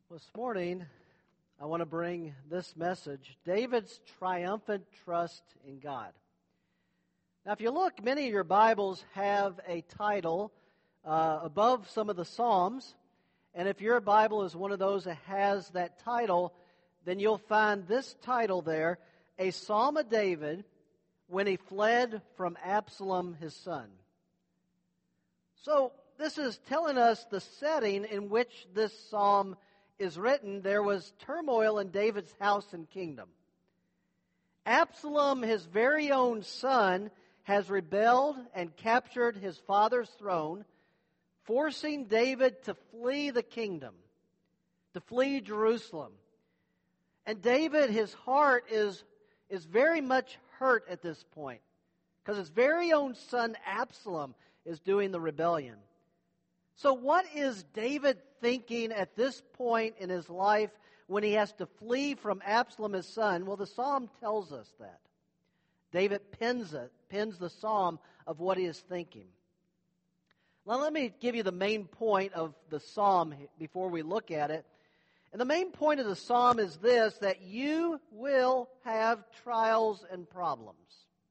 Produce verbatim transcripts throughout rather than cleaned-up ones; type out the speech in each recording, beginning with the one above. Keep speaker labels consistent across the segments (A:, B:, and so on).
A: This morning, I want to bring this message, David's triumphant trust in God. Now, if you look, many of your Bibles have a title uh, above some of the Psalms, and if your Bible is one of those that has that title, then you'll find this title there, A Psalm of David when he fled from Absalom his son. So, this is telling us the setting in which this psalm is written. There was turmoil in David's house and kingdom. Absalom, his very own son, has rebelled and captured his father's throne, forcing David to flee the kingdom, to flee Jerusalem. And David, his heart is, is very much hurt at this point, because his very own son Absalom is doing the rebellion. So what is David thinking at this point in his life when he has to flee from Absalom, his son? Well, the psalm tells us that. David pins it, pins the psalm of what he is thinking. Now, let me give you the main point of the psalm before we look at it. And the main point of the psalm is this, that you will have trials and problems.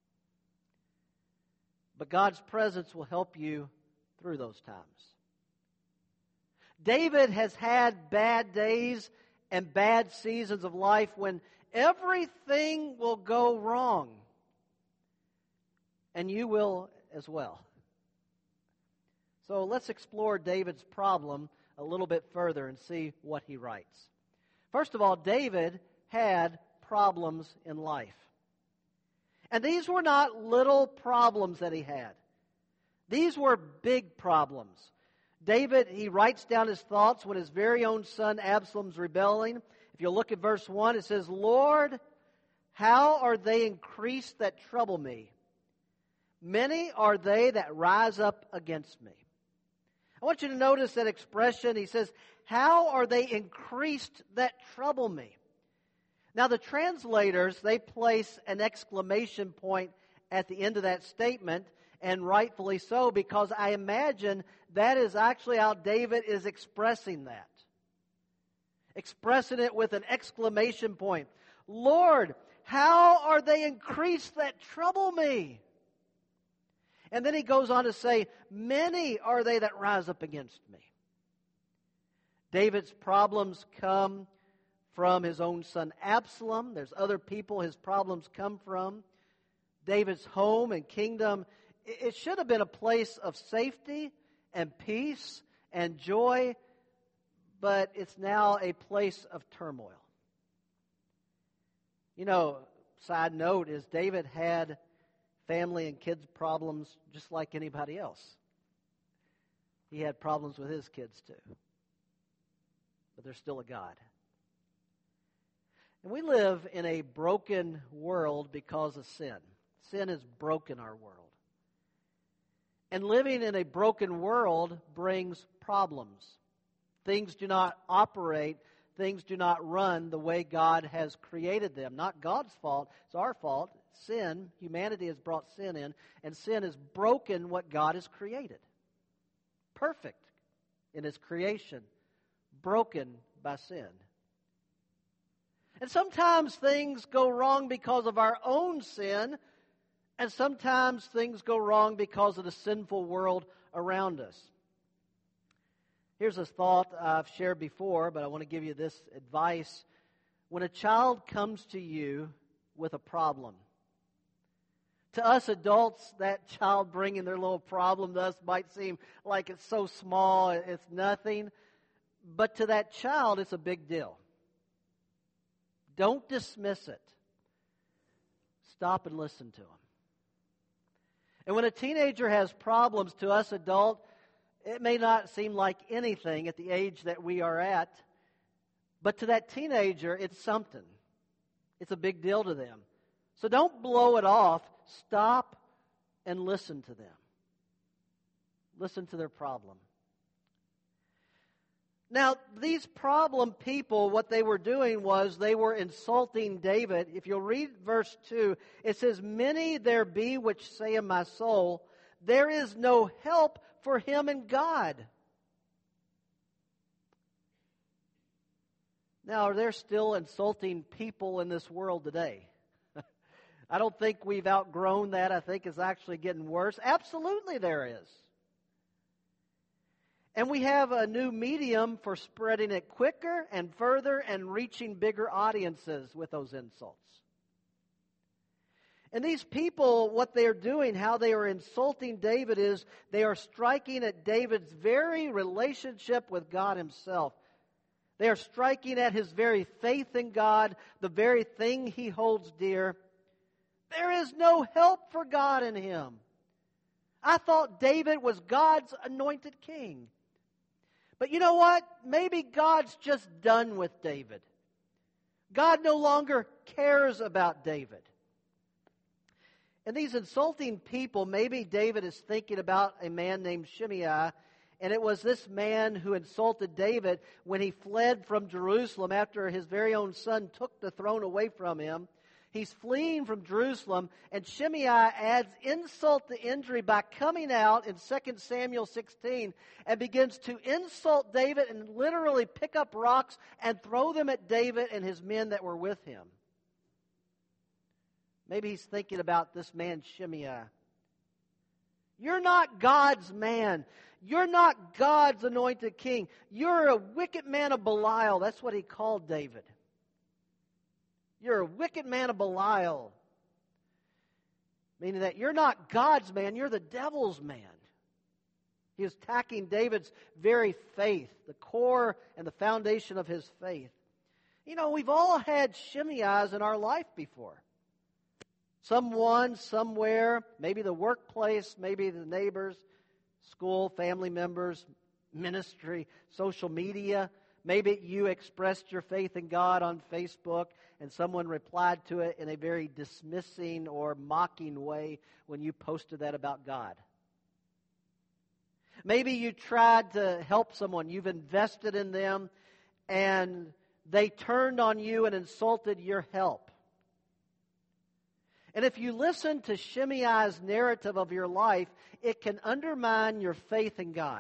A: But God's presence will help you through those times. David has had bad days and bad seasons of life when everything will go wrong. And you will as well. So let's explore David's problem a little bit further and see what he writes. First of all, David had problems in life. And these were not little problems that he had. These were big problems. David, he writes down his thoughts when his very own son Absalom's rebelling. If you look at verse one, it says, Lord, how are they increased that trouble me? Many are they that rise up against me. I want you to notice that expression. He says, how are they increased that trouble me? Now the translators, they place an exclamation point at the end of that statement, and rightfully so, because I imagine that is actually how David is expressing that. Expressing it with an exclamation point. Lord, how are they increased that trouble me? And then he goes on to say, many are they that rise up against me. David's problems come from his own son Absalom. There's other people his problems come from. David's home and kingdom, it should have been a place of safety and peace and joy, but it's now a place of turmoil. You know, side note is David had family and kids problems just like anybody else. He had problems with his kids too. But there's still a God. And we live in a broken world because of sin. Sin has broken our world. And living in a broken world brings problems. Things do not operate, things do not run the way God has created them. Not God's fault, it's our fault. Sin, humanity has brought sin in, and sin has broken what God has created. Perfect in His creation, broken by sin. And sometimes things go wrong because of our own sin, and sometimes things go wrong because of the sinful world around us. Here's a thought I've shared before, but I want to give you this advice. When a child comes to you with a problem, to us adults, that child bringing their little problem to us might seem like it's so small, it's nothing. But to that child, it's a big deal. Don't dismiss it. Stop and listen to them. And when a teenager has problems, to us adults, it may not seem like anything at the age that we are at, but to that teenager, it's something. It's a big deal to them. So don't blow it off. Stop and listen to them. Listen to their problem. Now, these problem people, what they were doing was they were insulting David. If you'll read verse two, it says, Many there be which say in my soul, there is no help for him in God. Now, are there still insulting people in this world today? I don't think we've outgrown that. I think it's actually getting worse. Absolutely there is. And we have a new medium for spreading it quicker and further and reaching bigger audiences with those insults. And these people, what they are doing, how they are insulting David is they are striking at David's very relationship with God himself. They are striking at his very faith in God, the very thing he holds dear. There is no help for God in him. I thought David was God's anointed king. But you know what? Maybe God's just done with David. God no longer cares about David. And these insulting people, maybe David is thinking about a man named Shimei, and it was this man who insulted David when he fled from Jerusalem after his very own son took the throne away from him. He's fleeing from Jerusalem, and Shimei adds insult to injury by coming out in Second Samuel sixteen and begins to insult David and literally pick up rocks and throw them at David and his men that were with him. Maybe he's thinking about this man Shimei. You're not God's man. You're not God's anointed king. You're a wicked man of Belial. That's what he called David. You're a wicked man of Belial. Meaning that you're not God's man, you're the devil's man. He is attacking David's very faith, the core and the foundation of his faith. You know, we've all had Shimeis in our life before. Someone, somewhere, maybe the workplace, maybe the neighbors, school, family members, ministry, social media. Maybe you expressed your faith in God on Facebook and someone replied to it in a very dismissing or mocking way when you posted that about God. Maybe you tried to help someone. You've invested in them and they turned on you and insulted your help. And if you listen to Shimei's narrative of your life, it can undermine your faith in God.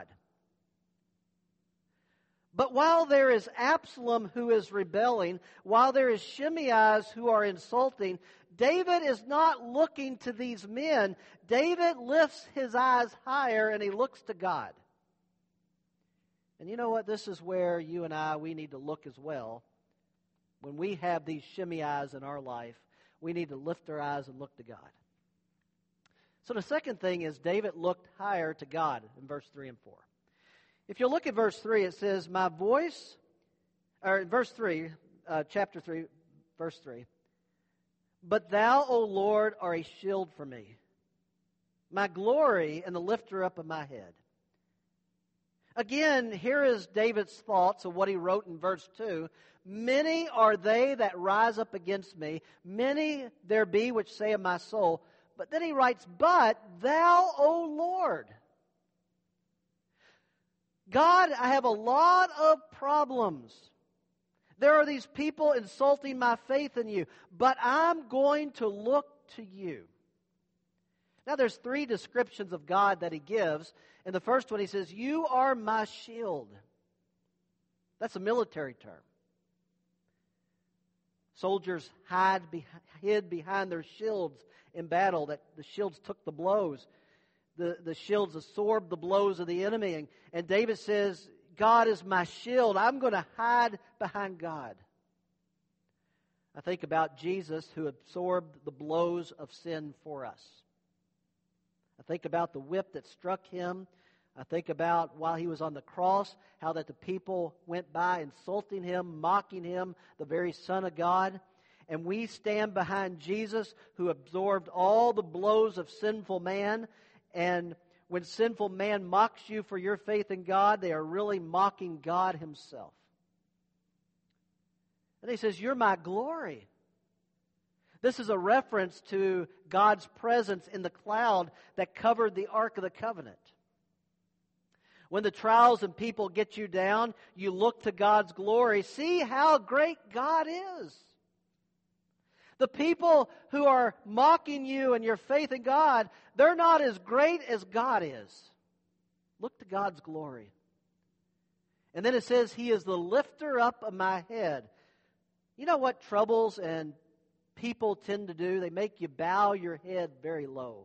A: But while there is Absalom who is rebelling, while there is Shimei's who are insulting, David is not looking to these men. David lifts his eyes higher and he looks to God. And you know what? This is where you and I, we need to look as well. When we have these Shimei's in our life, we need to lift our eyes and look to God. So the second thing is David looked higher to God in verse three and four. If you look at verse three, it says, my voice, or verse three, uh, chapter three, verse three. But thou, O Lord, are a shield for me, my glory and the lifter up of my head. Again, here is David's thoughts of what he wrote in verse two. Many are they that rise up against me. Many there be which say of my soul. But then he writes, but thou, O Lord. God, I have a lot of problems. There are these people insulting my faith in you. But I'm going to look to you. Now there's three descriptions of God that he gives. In the first one he says, you are my shield. That's a military term. Soldiers hide be, hid behind their shields in battle, that the shields took the blows. The, the shields absorbed the blows of the enemy. And, and David says, God is my shield. I'm going to hide behind God. I think about Jesus who absorbed the blows of sin for us. I think about the whip that struck him. I think about while he was on the cross, how that the people went by insulting him, mocking him, the very Son of God. And we stand behind Jesus who absorbed all the blows of sinful man. And when sinful man mocks you for your faith in God, they are really mocking God himself. And he says, you're my glory. This is a reference to God's presence in the cloud that covered the Ark of the Covenant. When the trials and people get you down, you look to God's glory. See how great God is. The people who are mocking you and your faith in God, they're not as great as God is. Look to God's glory. And then it says, he is the lifter up of my head. You know what troubles and people tend to do? They make you bow your head very low.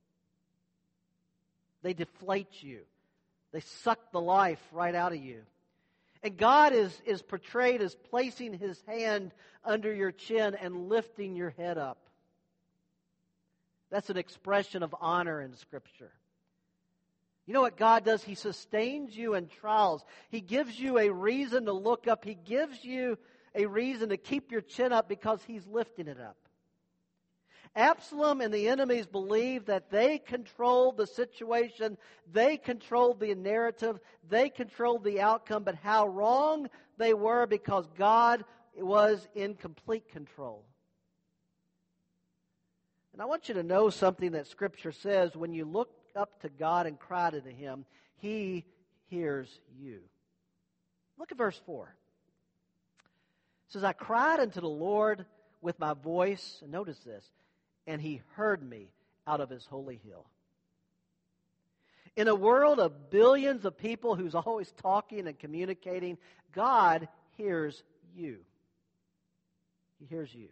A: They deflate you. They suck the life right out of you. And God is, is portrayed as placing His hand under your chin and lifting your head up. That's an expression of honor in Scripture. You know what God does? He sustains you in trials. He gives you a reason to look up. He gives you a reason to keep your chin up because He's lifting it up. Absalom and the enemies believed that they controlled the situation, they controlled the narrative, they controlled the outcome, but how wrong they were because God was in complete control. And I want you to know something that Scripture says. When you look up to God and cry to Him, He hears you. Look at verse four. It says, I cried unto the Lord with my voice, and notice this, and He heard me out of His holy hill. In a world of billions of people who's always talking and communicating, God hears you. He hears you.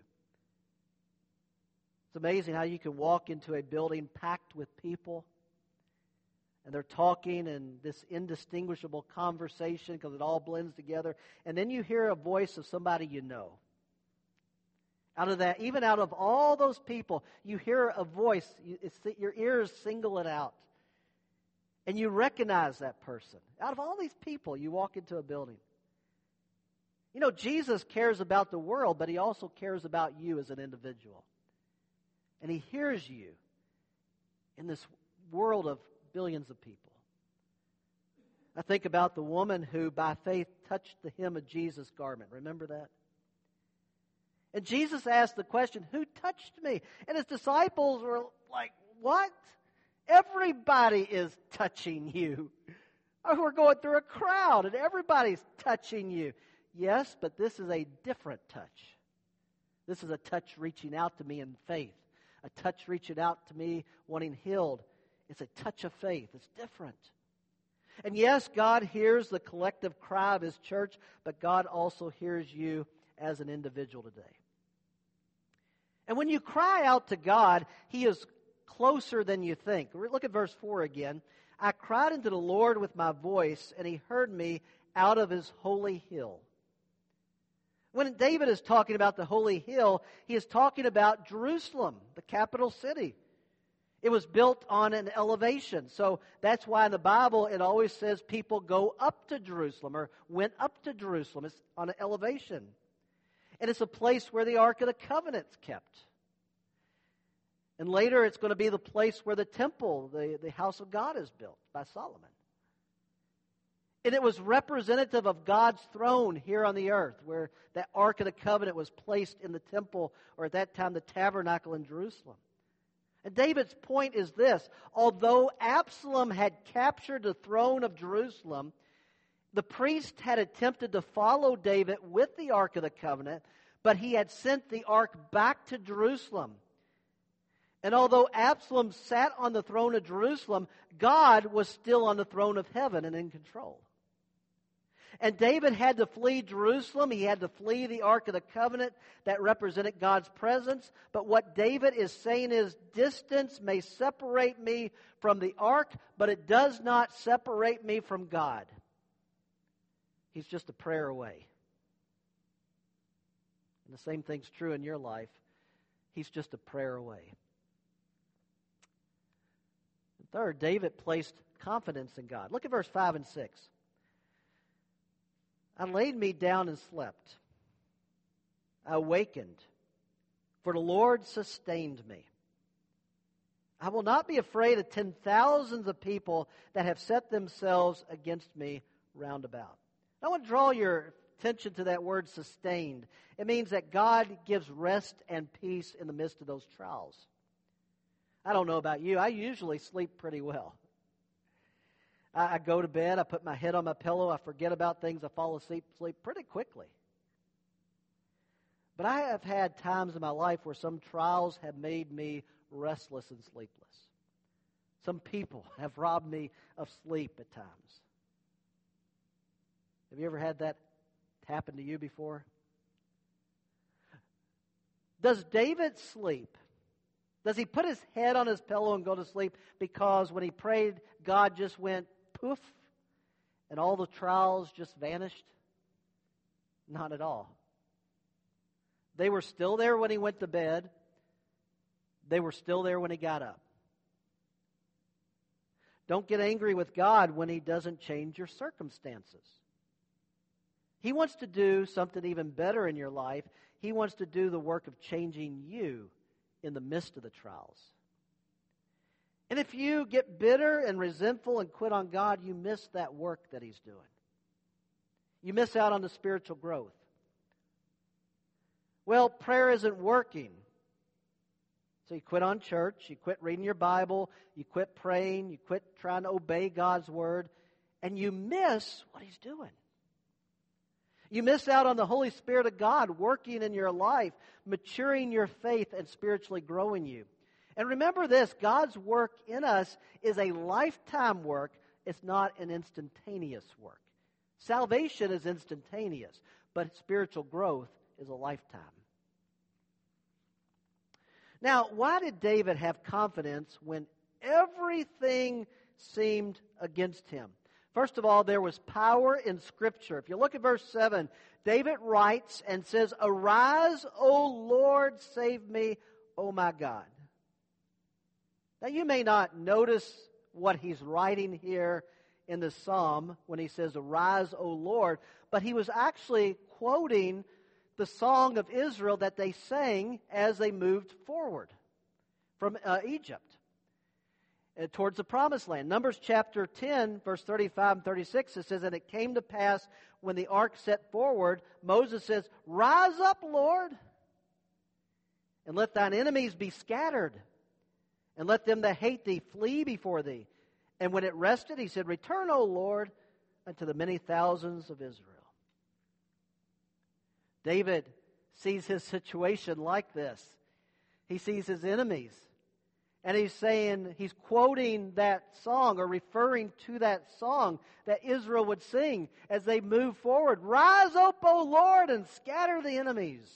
A: It's amazing how you can walk into a building packed with people, and they're talking in this indistinguishable conversation because it all blends together. And then you hear a voice of somebody you know. Out of that, even out of all those people, you hear a voice. It's, your ears single it out. And you recognize that person. Out of all these people, you walk into a building. You know, Jesus cares about the world, but He also cares about you as an individual. And He hears you in this world of billions of people. I think about the woman who by faith touched the hem of Jesus' garment. Remember that? And Jesus asked the question, who touched me? And His disciples were like, what? Everybody is touching you. We're going through a crowd and everybody's touching you. Yes, but this is a different touch. This is a touch reaching out to me in faith. A touch reaching out to me wanting healed. It's a touch of faith. It's different. And yes, God hears the collective cry of His church, but God also hears you as an individual today. And when you cry out to God, He is closer than you think. Look at verse four again. I cried unto the Lord with my voice, and He heard me out of His holy hill. When David is talking about the holy hill, he is talking about Jerusalem, the capital city. It was built on an elevation. So that's why in the Bible it always says people go up to Jerusalem or went up to Jerusalem. It's on an elevation. And it's a place where the Ark of the Covenant's kept. And later it's going to be the place where the temple, the, the house of God, is built by Solomon. And it was representative of God's throne here on the earth, where that Ark of the Covenant was placed in the temple, or at that time the tabernacle in Jerusalem. And David's point is this: although Absalom had captured the throne of Jerusalem, the priest had attempted to follow David with the Ark of the Covenant, but he had sent the Ark back to Jerusalem. And although Absalom sat on the throne of Jerusalem, God was still on the throne of heaven and in control. And David had to flee Jerusalem. He had to flee the Ark of the Covenant that represented God's presence. But what David is saying is, distance may separate me from the Ark, but it does not separate me from God. He's just a prayer away. And the same thing's true in your life. He's just a prayer away. And third, David placed confidence in God. Look at verse five and six. I laid me down and slept. I awakened, for the Lord sustained me. I will not be afraid of ten thousands of people that have set themselves against me round about. I want to draw your attention to that word sustained. It means that God gives rest and peace in the midst of those trials. I don't know about you. I usually sleep pretty well. I go to bed, I put my head on my pillow, I forget about things, I fall asleep sleep pretty quickly. But I have had times in my life where some trials have made me restless and sleepless. Some people have robbed me of sleep at times. Have you ever had that happen to you before? Does David sleep? Does he put his head on his pillow and go to sleep because when he prayed, God just went poof and all the trials just vanished? Not at all. They were still there when he went to bed. They were still there when he got up. Don't get angry with God when He doesn't change your circumstances. He wants to do something even better in your life. He wants to do the work of changing you in the midst of the trials. And if you get bitter and resentful and quit on God, you miss that work that He's doing. You miss out on the spiritual growth. Well, prayer isn't working. So you quit on church, you quit reading your Bible, you quit praying, you quit trying to obey God's Word, and you miss what He's doing. You miss out on the Holy Spirit of God working in your life, maturing your faith, and spiritually growing you. And remember this, God's work in us is a lifetime work. It's not an instantaneous work. Salvation is instantaneous, but spiritual growth is a lifetime. Now, why did David have confidence when everything seemed against him? First of all, there was power in Scripture. If you look at verse seven, David writes and says, "Arise, O Lord, save me, O my God." Now, you may not notice what he's writing here in the psalm when he says, "Arise, O Lord," but he was actually quoting the song of Israel that they sang as they moved forward from uh, Egypt uh, towards the promised land. Numbers chapter ten, verse thirty-five and thirty-six, it says, "And it came to pass when the ark set forward," Moses says, "Rise up, Lord, and let thine enemies be scattered, and let them that hate thee flee before thee. And when it rested, he said, Return, O Lord, unto the many thousands of Israel." David sees his situation like this. He sees his enemies. And he's saying, he's quoting that song or referring to that song that Israel would sing as they move forward. "Rise up, O Lord, and scatter the enemies."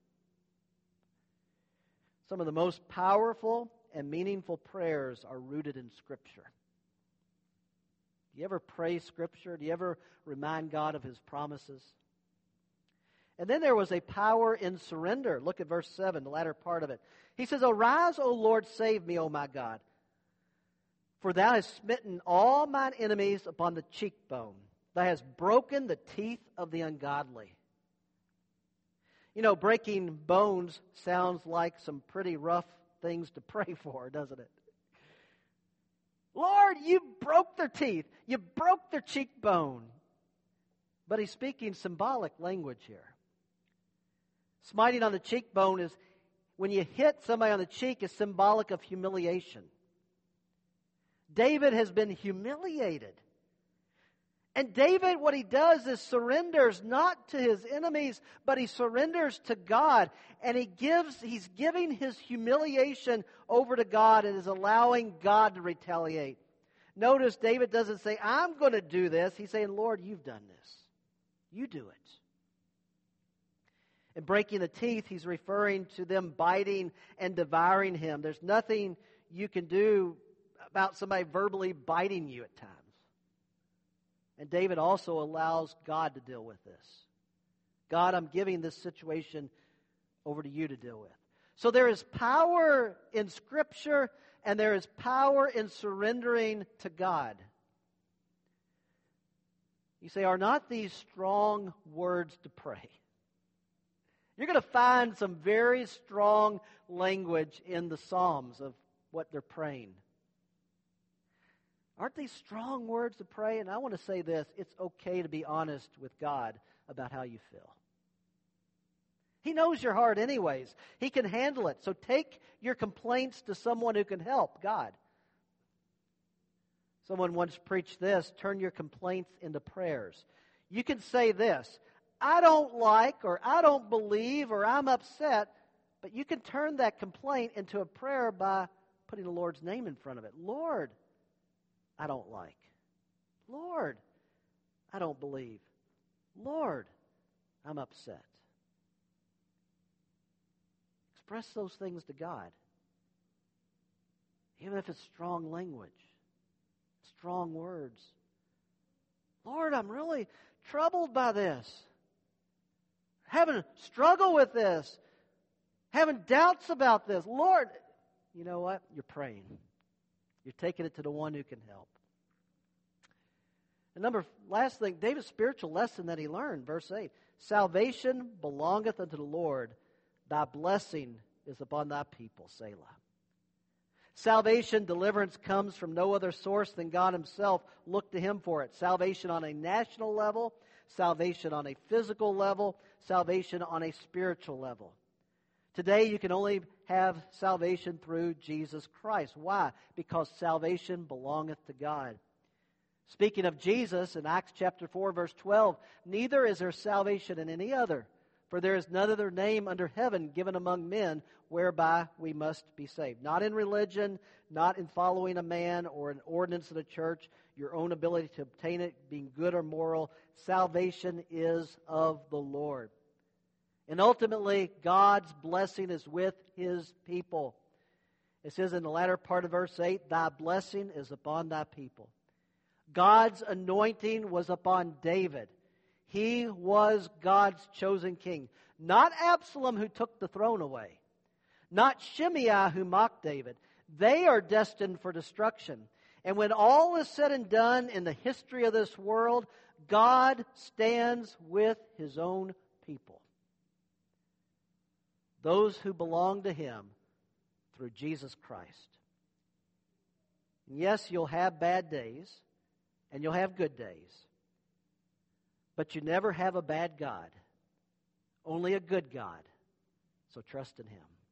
A: Some of the most powerful and meaningful prayers are rooted in Scripture. Do you ever pray Scripture? Do you ever remind God of His promises? And then there was a power in surrender. Look at verse seven, the latter part of it. He says, "Arise, O Lord, save me, O my God. For thou hast smitten all mine enemies upon the cheekbone. Thou hast broken the teeth of the ungodly." You know, breaking bones sounds like some pretty rough things to pray for, doesn't it? Lord, you broke their teeth. You broke their cheekbone. But he's speaking symbolic language here. Smiting on the cheekbone is, when you hit somebody on the cheek, is symbolic of humiliation. David has been humiliated. And David, what he does is surrenders not to his enemies, but he surrenders to God. And he gives, he's giving his humiliation over to God and is allowing God to retaliate. Notice David doesn't say, "I'm going to do this." He's saying, "Lord, you've done this. You do it." And breaking the teeth, he's referring to them biting and devouring him. There's nothing you can do about somebody verbally biting you at times. And David also allows God to deal with this. God, I'm giving this situation over to you to deal with. So there is power in Scripture, and there is power in surrendering to God. You say, are not these strong words to pray? You're going to find some very strong language in the Psalms of what they're praying. Aren't these strong words to pray? And I want to say this, it's okay to be honest with God about how you feel. He knows your heart anyways. He can handle it. So take your complaints to someone who can help, God. Someone once preached this, turn your complaints into prayers. You can say this, I don't like, or I don't believe, or I'm upset, but you can turn that complaint into a prayer by putting the Lord's name in front of it. Lord, I don't like. Lord, I don't believe. Lord, I'm upset. Express those things to God. Even if it's strong language, strong words. Lord, I'm really troubled by this. Having a struggle with this. Having doubts about this. Lord, you know what? You're praying. You're taking it to the one who can help. And number, last thing, David's spiritual lesson that he learned, verse eight. Salvation belongeth unto the Lord. Thy blessing is upon thy people, Selah. Salvation, deliverance comes from no other source than God Himself. Look to Him for it. Salvation on a national level, salvation on a physical level, salvation on a spiritual level. Today you can only have salvation through Jesus Christ. Why? Because salvation belongeth to God. Speaking of Jesus, in Acts chapter four, verse twelve, neither is there salvation in any other, for there is none other name under heaven given among men whereby we must be saved. Not in religion, not in following a man or an ordinance of the church, your own ability to obtain it, being good or moral. Salvation is of the Lord. And ultimately, God's blessing is with His people. It says in the latter part of verse eight, thy blessing is upon thy people. God's anointing was upon David. He was God's chosen king. Not Absalom, who took the throne away. Not Shimei, who mocked David. They are destined for destruction. And when all is said and done in the history of this world, God stands with His own people. Those who belong to Him through Jesus Christ. And yes, you'll have bad days, and you'll have good days. But you never have a bad God. Only a good God. So trust in Him.